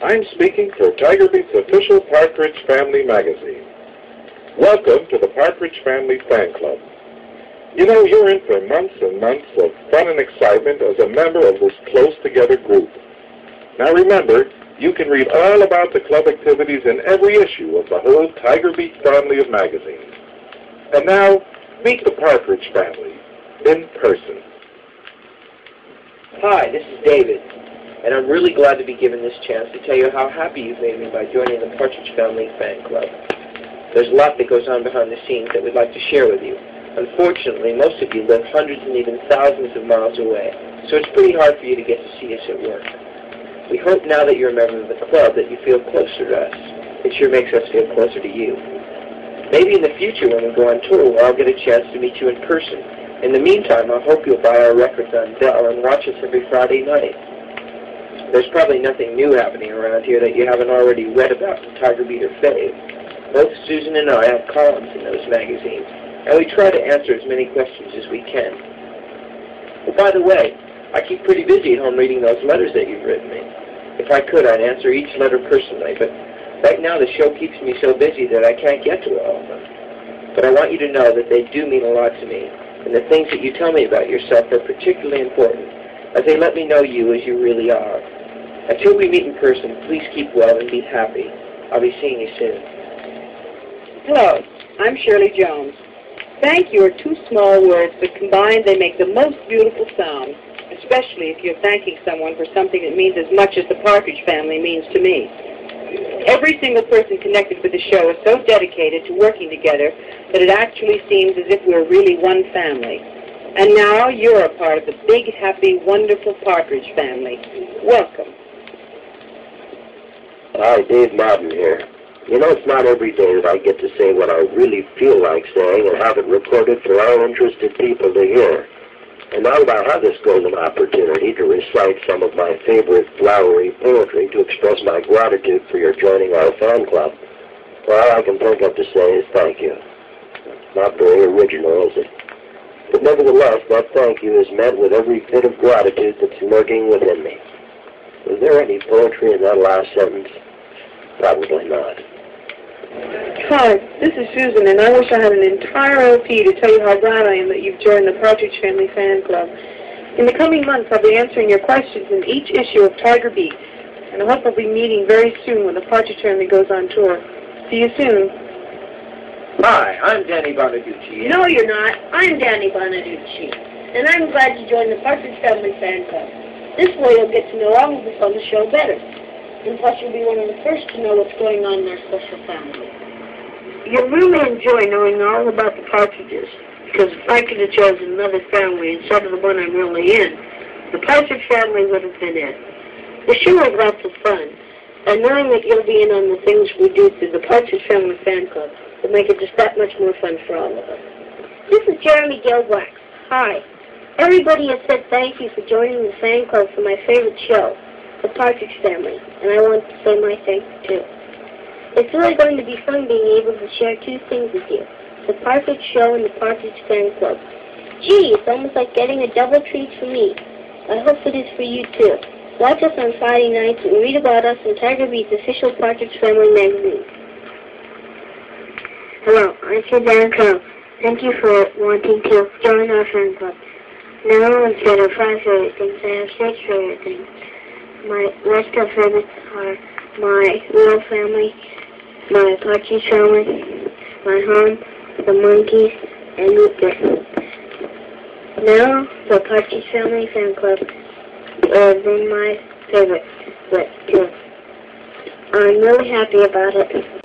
I'm speaking for Tiger Beat's official Partridge Family magazine. Welcome to the Partridge Family Fan Club. You know, you're in for months and months of fun and excitement as a member of this close-together group. Now remember, you can read all about the club activities in every issue of the whole Tiger Beat family of magazines. And now, meet the Partridge Family in person. Hi, this is David, and I'm really glad to be given this chance to tell you how happy you've made me by joining the Partridge Family Fan Club. There's a lot that goes on behind the scenes that we'd like to share with you. Unfortunately, most of you live hundreds and even thousands of miles away, so it's pretty hard for you to get to see us at work. We hope now that you're a member of the club that you feel closer to us. It sure makes us feel closer to you. Maybe in the future when we go on tour, I'll get a chance to meet you in person. In the meantime, I hope you'll buy our records on Dell and watch us every Friday night. There's probably nothing new happening around here that you haven't already read about in Tiger Beat or Fave. Both Susan and I have columns in those magazines, and we try to answer as many questions as we can. Well, by the way, I keep pretty busy at home reading those letters that you've written me. If I could, I'd answer each letter personally, but right now the show keeps me so busy that I can't get to all of them. But I want you to know that they do mean a lot to me, and the things that you tell me about yourself are particularly important, as they let me know you as you really are. Until we meet in person, please keep well and be happy. I'll be seeing you soon. Hello, I'm Shirley Jones. Thank you are two small words, but combined they make the most beautiful sound, especially if you're thanking someone for something that means as much as the Partridge Family means to me. Every single person connected with the show is so dedicated to working together that it actually seems as if we're really one family. And now you're a part of the big, happy, wonderful Partridge Family. Welcome. Hi, Dave Martin here. You know, it's not every day that I get to say what I really feel like saying and have it recorded for all interested people to hear. And now that I have this golden opportunity to recite some of my favorite flowery poetry to express my gratitude for your joining our fan club, well, all I can think of to say is thank you. Not very original, is it? But nevertheless, that thank you is met with every bit of gratitude that's lurking within me. Was there any poetry in that last sentence? Probably not. Hi, this is Susan, and I wish I had an entire LP to tell you how glad I am that you've joined the Partridge Family Fan Club. In the coming months, I'll be answering your questions in each issue of Tiger Beat, and I hope I'll be meeting very soon when the Partridge Family goes on tour. See you soon. Hi, I'm Danny Bonaducci. No, you're not. I'm Danny Bonaducci, and I'm glad you joined the Partridge Family Fan Club. This way you'll get to know all of us on the show better. And plus you'll be one of the first to know what's going on in our special family. You'll really enjoy knowing all about the Partridges, because if I could have chosen another family instead of the one I'm really in, the Partridge Family would have been it. The show is lots of fun, and knowing that you'll be in on the things we do through the Partridge Family Fan Club will make it just that much more fun for all of us. This is Jeremy Gilwax. Hi. Everybody has said thank you for joining the fan club for my favorite show, The Partridge Family, and I want to say my thanks too. It's really going to be fun being able to share two things with you, the Partridge Show and the Partridge Fan Club. Gee, it's almost like getting a double treat for me. I hope it is for you too. Watch us on Friday nights and read about us in Tiger Beat's official Partridge Family magazine. Hello, I'm Sudan Crow. Thank you for wanting to join our fan club. Now, instead of 5 favorite things, I have 6 favorite things. My list of favorites are my real family, my Partridge family, my home, the monkeys, and Luther. Now, the Partridge Family Fan Club has been my favorite list, too. I'm really happy about it.